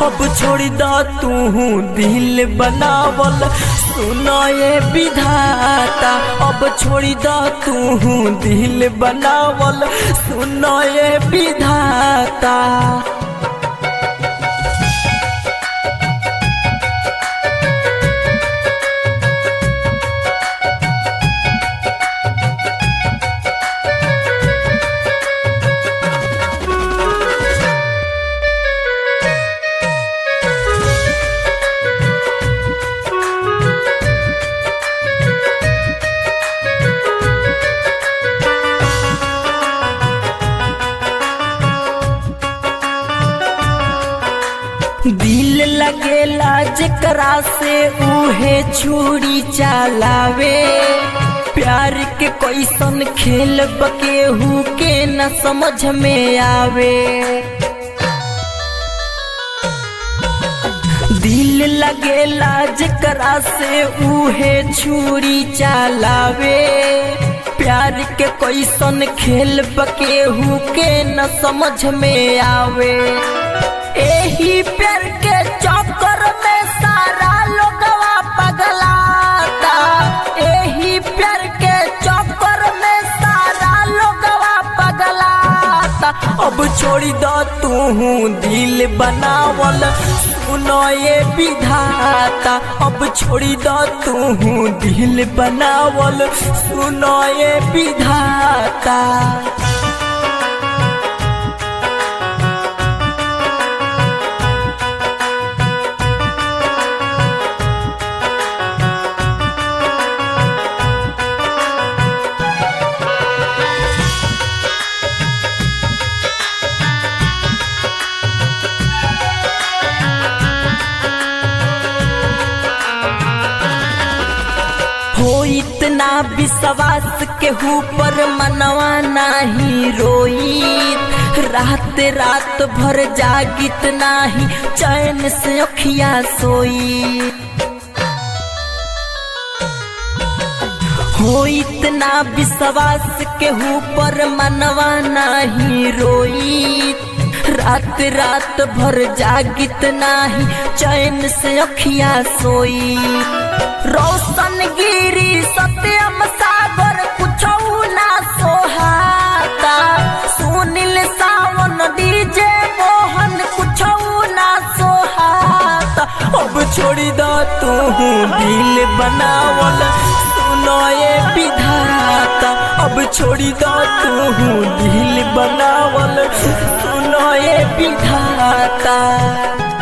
अब छोड़ द तू दिल बनावल सुनो ये विधाता। अब छोड़ द तू दिल बनावल सुनो ये विधाता। दिल लगेला जेकरा से उहे छुरी चलावे। प्यार के कैसन खेल बकेहू के न समझ में आवे। दिल लगेला जेकरा से उहे छुरी चलावे। प्यार के कैसन खेल बकेहू के न समझ में आवे। एही प्यार के चक्कर में सारा लोगवा पगलाता। एही प्यार के चक्कर में सारा लोगवा पगलाता। अब छोड़ द तू दिल बनावल सुनो ये विधाता। अब छोड़ द तू दिल बनावल सुनो ये विधाता। हो इतना विश्वास के ऊपर मनवा नाही रोई। रात रात भर जागित नाही चैन से अखिया सोई। हो इतना विश्वास के ऊपर मनवा नाही रोई। रात रात भर जागित नाही चैन से अखिया सोई। रोशन गिरी सत्यम सागर कुछौ ना सोहाता। सुनील सावन डीजे मोहन कुछौ ना सोहाता। अब छोड़ द तू दिल बनावल सुनो ये विधाता। अब छोड़ द तू दिल बनावल सुनो ये विधाता।